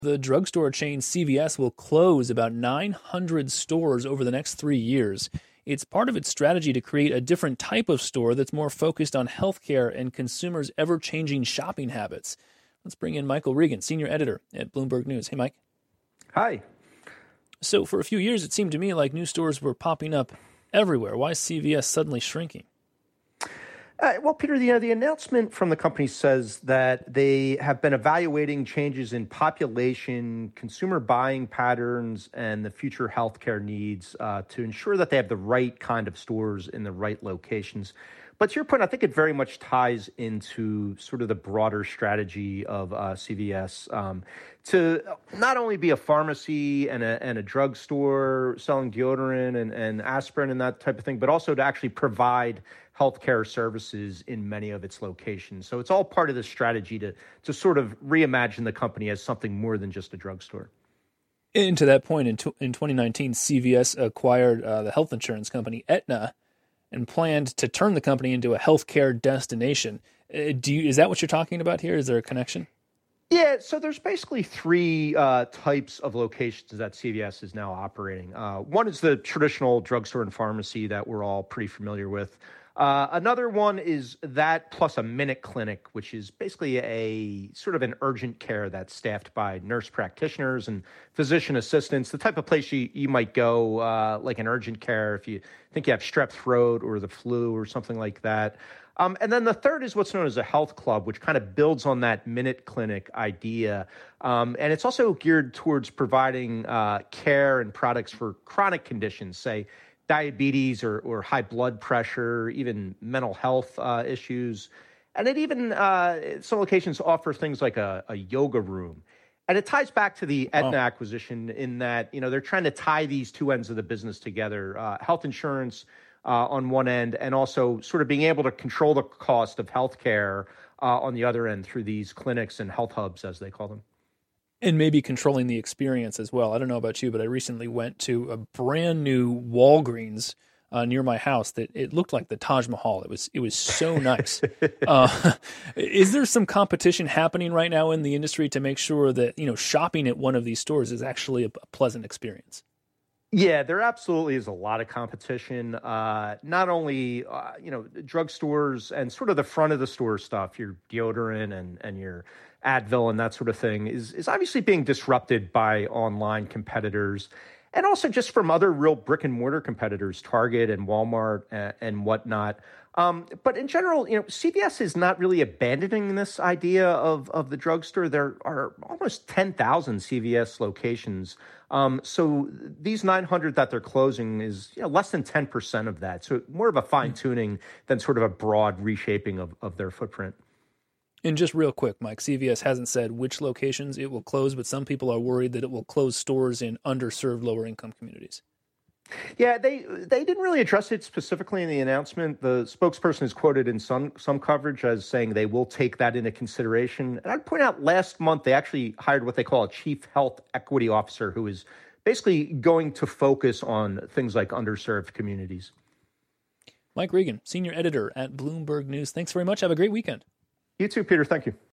The drugstore chain CVS will close about 900 stores over the next 3 years. It's part of its strategy to create a different type of store that's more focused on healthcare and consumers' ever-changing shopping habits. Let's bring in Michael Regan, senior editor at Bloomberg News. Hey, Mike. Hi. So for a few years, it seemed to me like new stores were popping up everywhere. Why is CVS suddenly shrinking? Well, Peter, the announcement from the company says that they have been evaluating changes in population, consumer buying patterns, and the future healthcare needs to ensure that they have the right kind of stores in the right locations. But to your point, I think it very much ties into sort of the broader strategy of CVS to not only be a pharmacy and a drugstore selling deodorant and aspirin and that type of thing, but also to actually provide healthcare services in many of its locations. So it's all part of the strategy to sort of reimagine the company as something more than just a drugstore. And to that point, in 2019, CVS acquired the health insurance company Aetna and planned to turn the company into a healthcare destination. Is that what you're talking about here? Is there a connection? Yeah, so there's basically three types of locations that CVS is now operating. One is the traditional drugstore and pharmacy that we're all pretty familiar with. Another one is that plus a minute clinic, which is basically a sort of an urgent care that's staffed by nurse practitioners and physician assistants, the type of place you might go like an urgent care if you think you have strep throat or the flu or something like that. And then the third is what's known as a health club, which kind of builds on that minute clinic idea. And it's also geared towards providing care and products for chronic conditions, say diabetes or high blood pressure, even mental health issues. And it even, some locations offer things like a yoga room. And it ties back to the Aetna acquisition in that, they're trying to tie these two ends of the business together, health insurance on one end, and also sort of being able to control the cost of healthcare on the other end through these clinics and health hubs, as they call them. And maybe controlling the experience as well. I don't know about you, but I recently went to a brand new Walgreens near my house that it looked like the Taj Mahal. It was so nice. Is there some competition happening right now in the industry to make sure that shopping at one of these stores is actually a pleasant experience? Yeah, there absolutely is a lot of competition. Not only drugstores and sort of the front of the store stuff, your deodorant and your Advil and that sort of thing is obviously being disrupted by online competitors, and also just from other real brick and mortar competitors, Target and Walmart and whatnot. But in general, CVS is not really abandoning this idea of the drugstore. There are almost 10,000 CVS locations. So these 900 that they're closing is less than 10% of that. So more of a fine tuning than sort of a broad reshaping of their footprint. And just real quick, Mike, CVS hasn't said which locations it will close, but some people are worried that it will close stores in underserved lower-income communities. Yeah, they didn't really address it specifically in the announcement. The spokesperson is quoted in some coverage as saying they will take that into consideration. And I'd point out last month they actually hired what they call a chief health equity officer who is basically going to focus on things like underserved communities. Mike Regan, senior editor at Bloomberg News. Thanks very much. Have a great weekend. You too, Peter. Thank you.